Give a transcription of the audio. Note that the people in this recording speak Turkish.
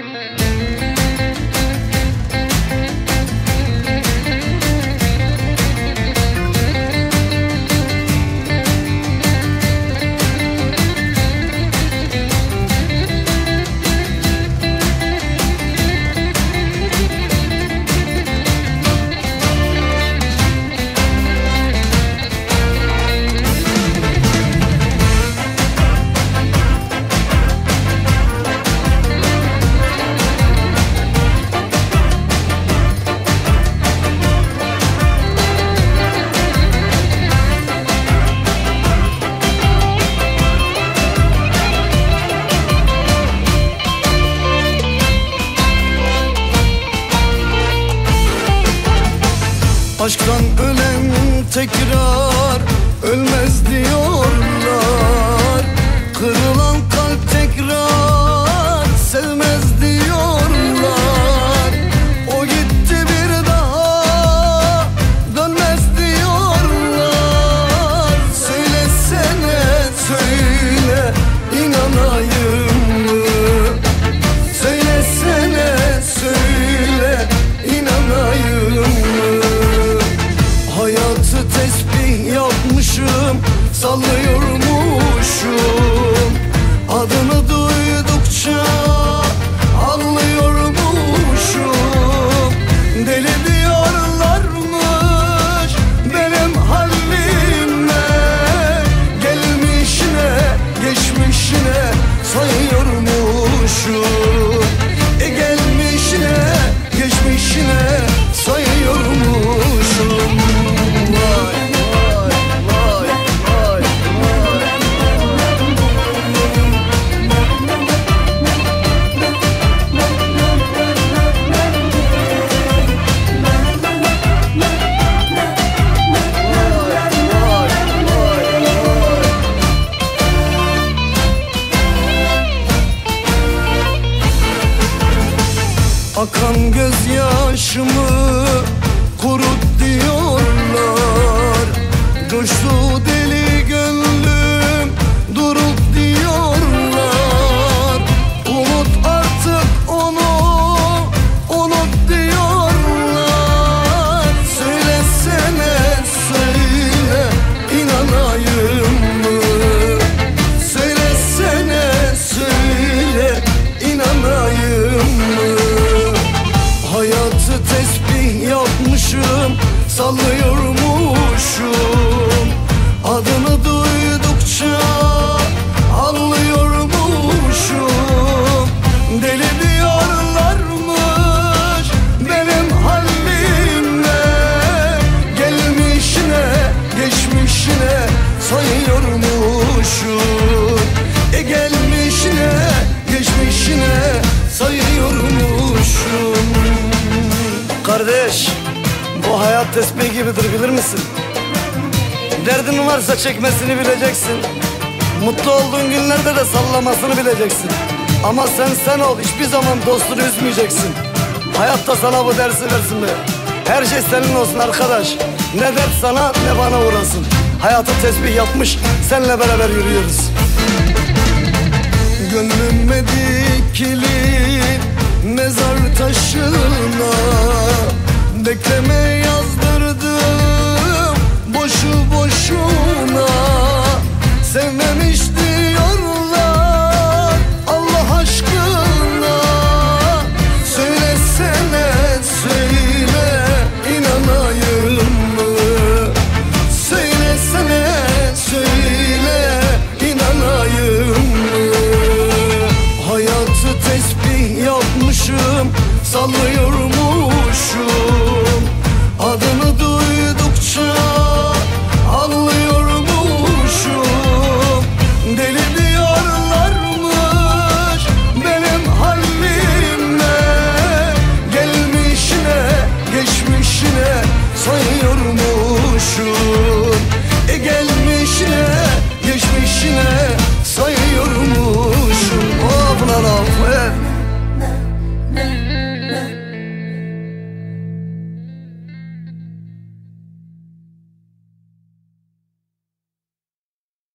Aşktan ölen tekrar ölmez diyorlar. Kırılan kalp tekrar sevmez diyorlar. O gitti bir daha dönmez diyorlar. Söylesene söyle, inanayım mı? Söylesene söyle, inanayım mı? Hayatı tesbih yapmışım, sallıyormuşum. Adını duydukça anlıyormuşum. Deli diyorlarmış benim halime. Gelmişine geçmişine sayıyormuşum. Gelmişine geçmişine sayıyormuşum. Akan gözyaşımı kurut diyorlar. Coştu deli gönlüm durut diyorlar. Unut artık onu, unut diyorlar. Söylesene söyle, inanayım mı? Söylesene söyle, inanayım mı? Hayatı tesbih yapmışım, sallıyormuşum. Adını duydukça anlıyormuşum. Deli diyorlarmış benim halime. Gelmişine geçmişine sayıyormuşum. Gelmişine geçmişine sayıyormuşum. Kardeş, bu hayat tesbih gibidir, bilir misin? Derdin varsa çekmesini bileceksin. Mutlu olduğun günlerde de sallamasını bileceksin. Ama sen ol, hiçbir zaman dostunu üzmeyeceksin. Hayatta sana bu dersi versin be. Her şey senin olsun arkadaş. Ne dert sana ne bana uğrasın. Hayatı tesbih yapmış, seninle beraber yürüyoruz. Gönlüme dikili mezar taşına bekleme